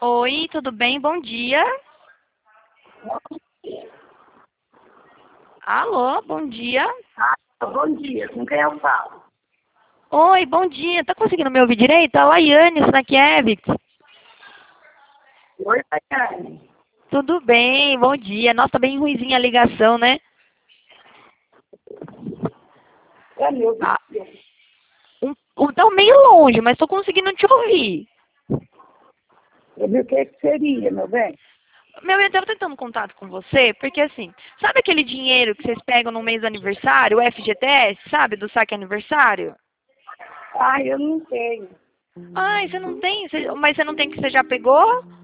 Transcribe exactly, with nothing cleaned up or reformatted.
Oi, tudo bem? Bom dia. Alô, bom dia. Ah, bom dia, com quem eu falo? Oi, bom dia. Tá conseguindo me ouvir direito? A Laiane Snakiewicz. Oi, Tayane. Tudo bem, bom dia. Nossa, tá bem ruinzinha a ligação, né? É meu Ah, filho. um, um, tá meio longe, mas tô conseguindo te ouvir. Eu vi o que que seria, meu bem? Meu, eu tava tentando contato com você, porque assim, sabe aquele dinheiro que vocês pegam no mês do aniversário, o F G T S, sabe, do saque aniversário? Ah, eu não tenho. Ai, você não tem, Você- mas você não tem que você já pegou?